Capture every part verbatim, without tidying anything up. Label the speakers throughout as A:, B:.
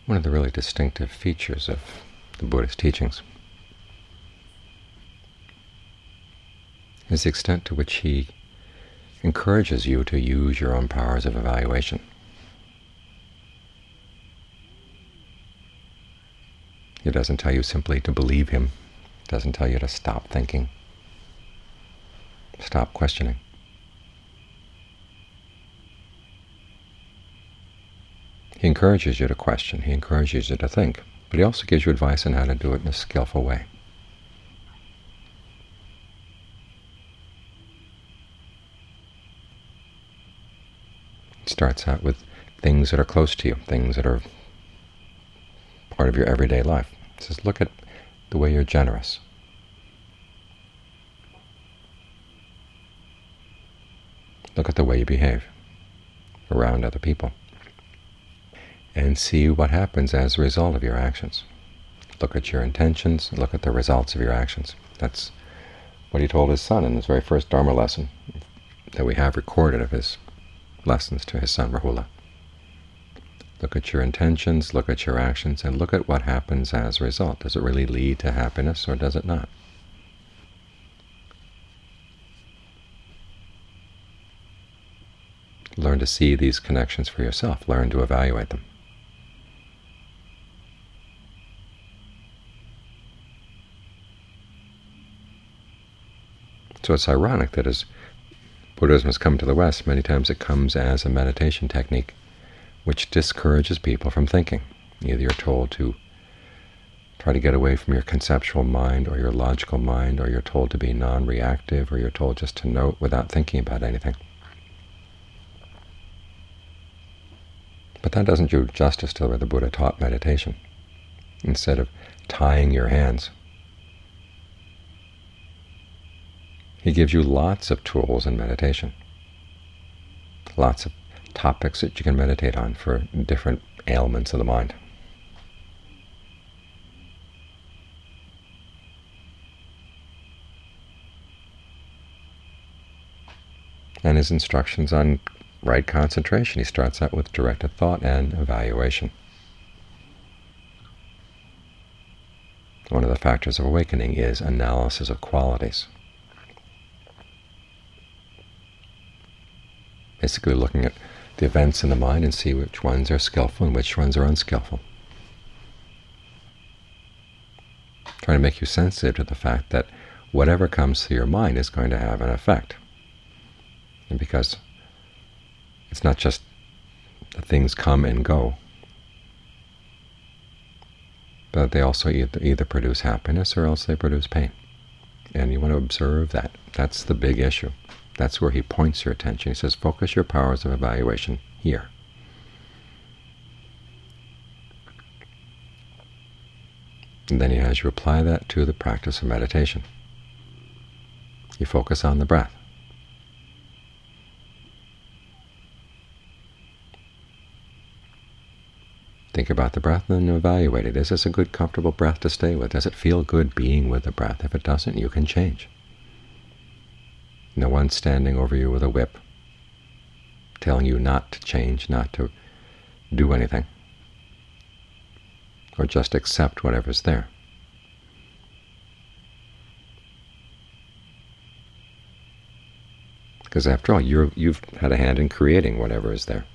A: one of the really distinctive features of the Buddhist teachings is the extent to which he encourages you to use your own powers of evaluation. He doesn't tell you simply to believe him. He doesn't tell you to stop thinking, stop questioning. He encourages you to question. He encourages you to think. But he also gives you advice on how to do it in a skillful way. It starts out with things that are close to you, things that are part of your everyday life. It says, look at the way you're generous. Look at the way you behave around other people, and see what happens as a result of your actions. Look at your intentions, look at the results of your actions. That's what he told his son in his very first Dharma lesson that we have recorded of his lessons to his son Rahula. Look at your intentions, look at your actions, and look at what happens as a result. Does it really lead to happiness, or does it not? Learn to see these connections for yourself. Learn to evaluate them. So it's ironic that as Buddhism has come to the West, many times it comes as a meditation technique which discourages people from thinking. Either you're told to try to get away from your conceptual mind or your logical mind, or you're told to be non-reactive, or you're told just to note without thinking about anything. But that doesn't do justice to where the Buddha taught meditation. Instead of tying your hands, he gives you lots of tools in meditation, lots of topics that you can meditate on for different ailments of the mind. And his instructions on right concentration, he starts out with directed thought and evaluation. One of the factors of awakening is analysis of qualities. Basically looking at the events in the mind and see which ones are skillful and which ones are unskillful. Trying to make you sensitive to the fact that whatever comes through your mind is going to have an effect. And because it's not just that things come and go, but they also either, either produce happiness or else they produce pain. And you want to observe that. That's the big issue. That's where he points your attention. He says, focus your powers of evaluation here. And then he has you apply that to the practice of meditation. You focus on the breath. Think about the breath and then evaluate it. Is this a good, comfortable breath to stay with? Does it feel good being with the breath? If it doesn't, you can change. No one's standing over you with a whip, telling you not to change, not to do anything, or just accept whatever's there. Because after all, you're, you've had a hand in creating whatever is there.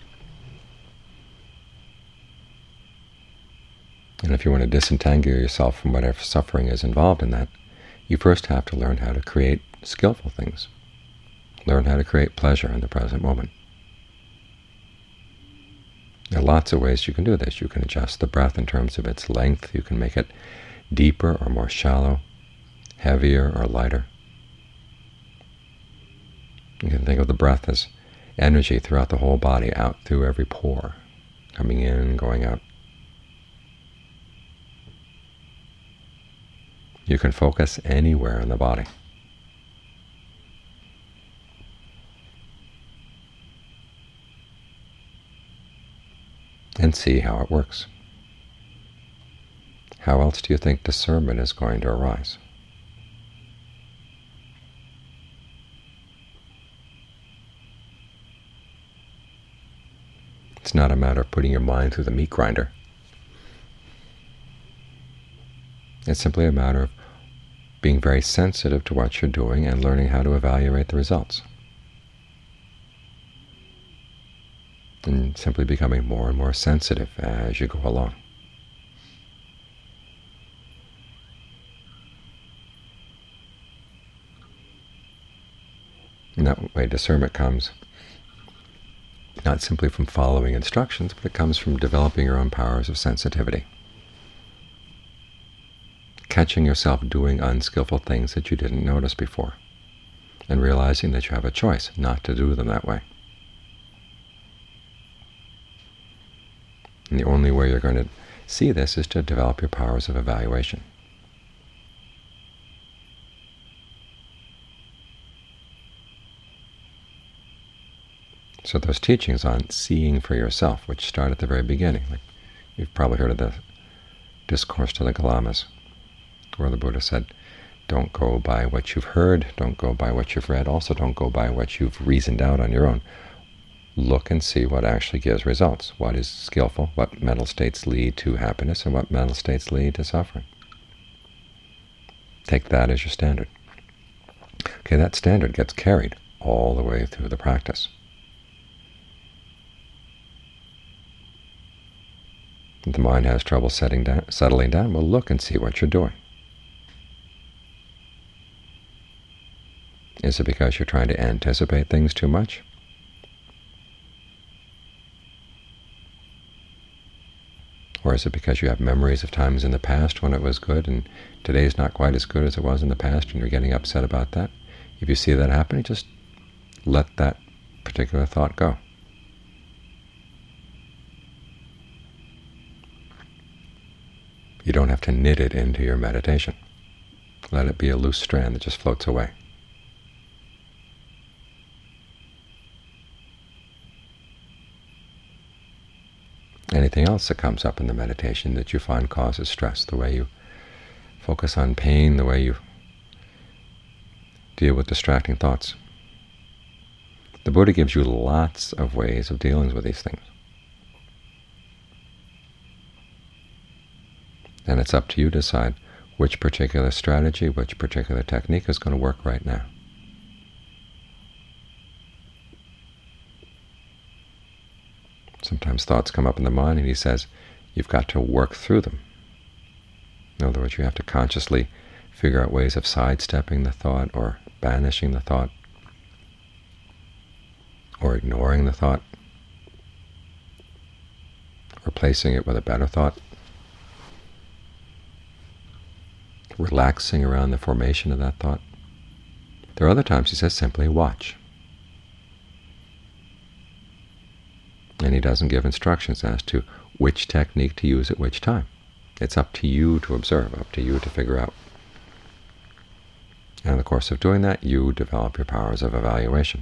A: And if you want to disentangle yourself from whatever suffering is involved in that, you first have to learn how to create skillful things. Learn how to create pleasure in the present moment. There are lots of ways you can do this. You can adjust the breath in terms of its length. You can make it deeper or more shallow, heavier or lighter. You can think of the breath as energy throughout the whole body, out through every pore, coming in, going out. You can focus anywhere in the body. And see how it works. How else do you think discernment is going to arise? It's not a matter of putting your mind through the meat grinder It's simply a matter of being very sensitive to what you're doing and learning how to evaluate the results. And simply becoming more and more sensitive as you go along. In that way, discernment comes not simply from following instructions, but it comes from developing your own powers of sensitivity. Catching yourself doing unskillful things that you didn't notice before, and realizing that you have a choice not to do them that way. And the only way you're going to see this is to develop your powers of evaluation. So those teachings on seeing for yourself, which start at the very beginning, like you've probably heard of the Discourse to the Galamas, where the Buddha said, don't go by what you've heard, don't go by what you've read, also don't go by what you've reasoned out on your own. Look and see what actually gives results, what is skillful, what mental states lead to happiness, and what mental states lead to suffering. Take that as your standard. Okay, that standard gets carried all the way through the practice. If the mind has trouble setting down, settling down, well, look and see what you're doing. Is it because you're trying to anticipate things too much? Or is it because you have memories of times in the past when it was good and today's not quite as good as it was in the past and you're getting upset about that? If you see that happening, just let that particular thought go. You don't have to knit it into your meditation. Let it be a loose strand that just floats away. Anything else that comes up in the meditation that you find causes stress, the way you focus on pain, the way you deal with distracting thoughts. The Buddha gives you lots of ways of dealing with these things. And it's up to you to decide which particular strategy, which particular technique is going to work right now. Sometimes thoughts come up in the mind, and he says, you've got to work through them. In other words, you have to consciously figure out ways of sidestepping the thought, or banishing the thought, or ignoring the thought, replacing it with a better thought, relaxing around the formation of that thought. There are other times he says simply watch. And he doesn't give instructions as to which technique to use at which time. It's up to you to observe, up to you to figure out. And in the course of doing that, you develop your powers of evaluation.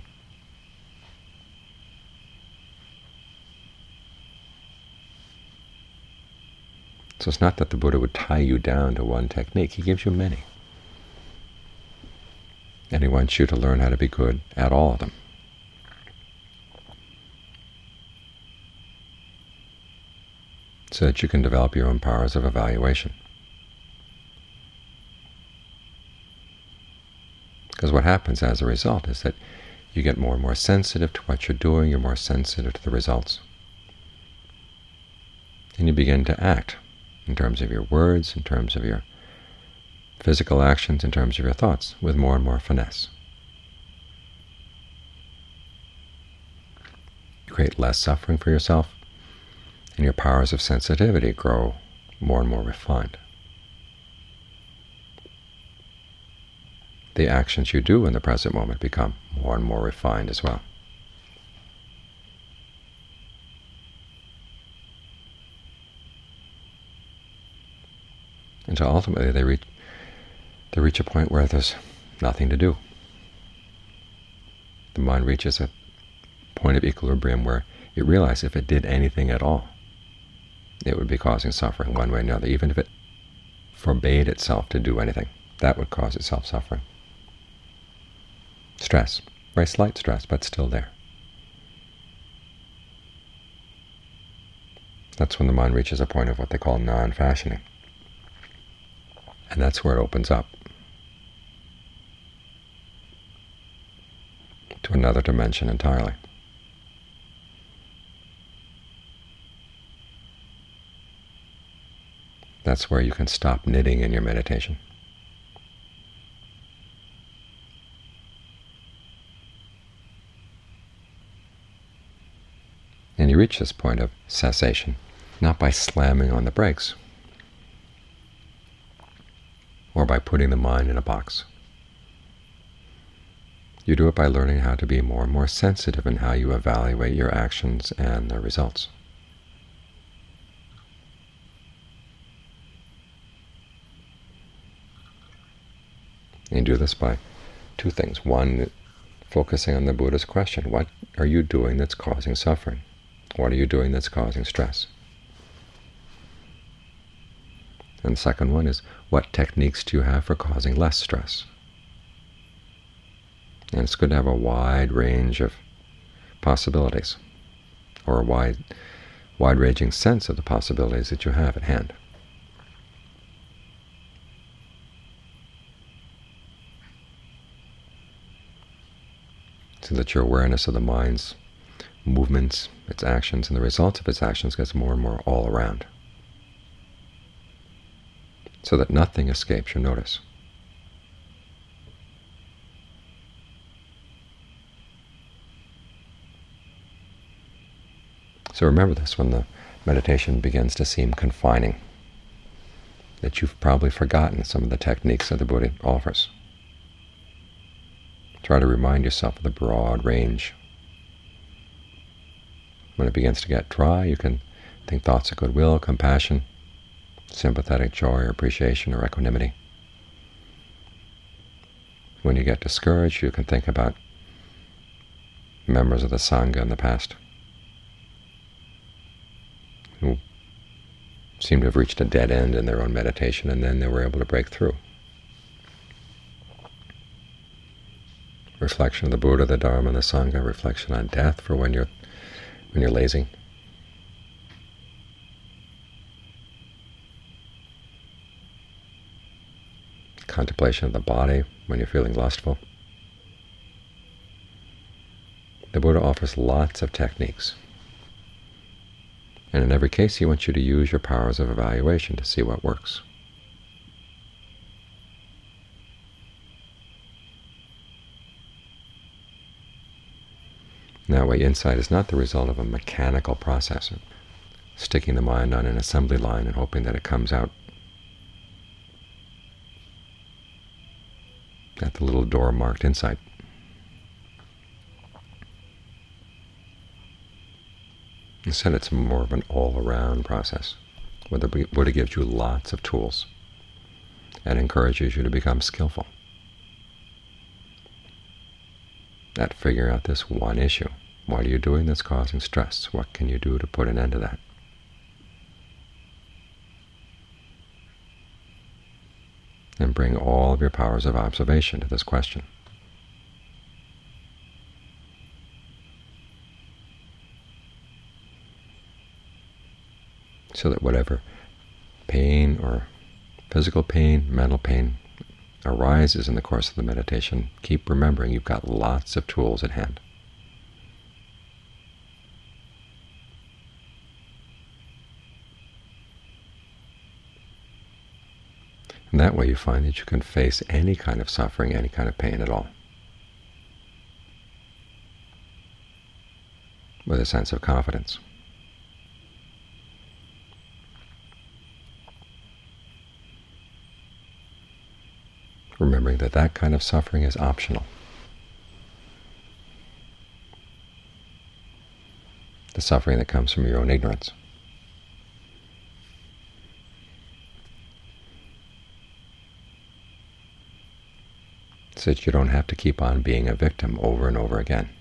A: So it's not that the Buddha would tie you down to one technique. He gives you many. And he wants you to learn how to be good at all of them. So that you can develop your own powers of evaluation. Because what happens as a result is that you get more and more sensitive to what you're doing, you're more sensitive to the results. And you begin to act in terms of your words, in terms of your physical actions, in terms of your thoughts, with more and more finesse. You create less suffering for yourself, and your powers of sensitivity grow more and more refined. The actions you do in the present moment become more and more refined as well. Until ultimately they reach, they reach a point where there's nothing to do. The mind reaches a point of equilibrium where it realizes if it did anything at all, it would be causing suffering one way or another. Even if it forbade itself to do anything, that would cause itself suffering. Stress, very slight stress, but still there. That's when the mind reaches a point of what they call non-fashioning. And that's where it opens up to another dimension entirely. That's where you can stop knitting in your meditation. And you reach this point of cessation, not by slamming on the brakes, or by putting the mind in a box. You do it by learning how to be more and more sensitive in how you evaluate your actions and their results. And you do this by two things. One, focusing on the Buddha's question, what are you doing that's causing suffering? What are you doing that's causing stress? And the second one is, what techniques do you have for causing less stress? And it's good to have a wide range of possibilities, or a wide, wide-ranging sense of the possibilities that you have at hand. So that your awareness of the mind's movements, its actions, and the results of its actions gets more and more all around, so that nothing escapes your notice. So remember this when the meditation begins to seem confining, that you've probably forgotten some of the techniques that the Buddha offers. Try to remind yourself of the broad range. When it begins to get dry, you can think thoughts of goodwill, compassion, sympathetic joy or appreciation or equanimity. When you get discouraged, you can think about members of the Sangha in the past who seem to have reached a dead end in their own meditation, and then they were able to break through. Reflection of the Buddha, the Dharma, and the Sangha. Reflection on death for when you're when you're lazy. Contemplation of the body when you're feeling lustful. The Buddha offers lots of techniques, and in every case he wants you to use your powers of evaluation to see what works. That way, insight is not the result of a mechanical process, sticking the mind on an assembly line and hoping that it comes out at the little door marked insight. Instead, it's more of an all-around process, where the Buddha gives you lots of tools and encourages you to become skillful at figuring out this one issue. What are you doing that's causing stress? What can you do to put an end to that? And bring all of your powers of observation to this question. So that whatever pain or physical pain, mental pain arises in the course of the meditation, keep remembering you've got lots of tools at hand. And that way you find that you can face any kind of suffering, any kind of pain at all, with a sense of confidence. Remembering that that kind of suffering is optional. The suffering that comes from your own ignorance. So that you don't have to keep on being a victim over and over again.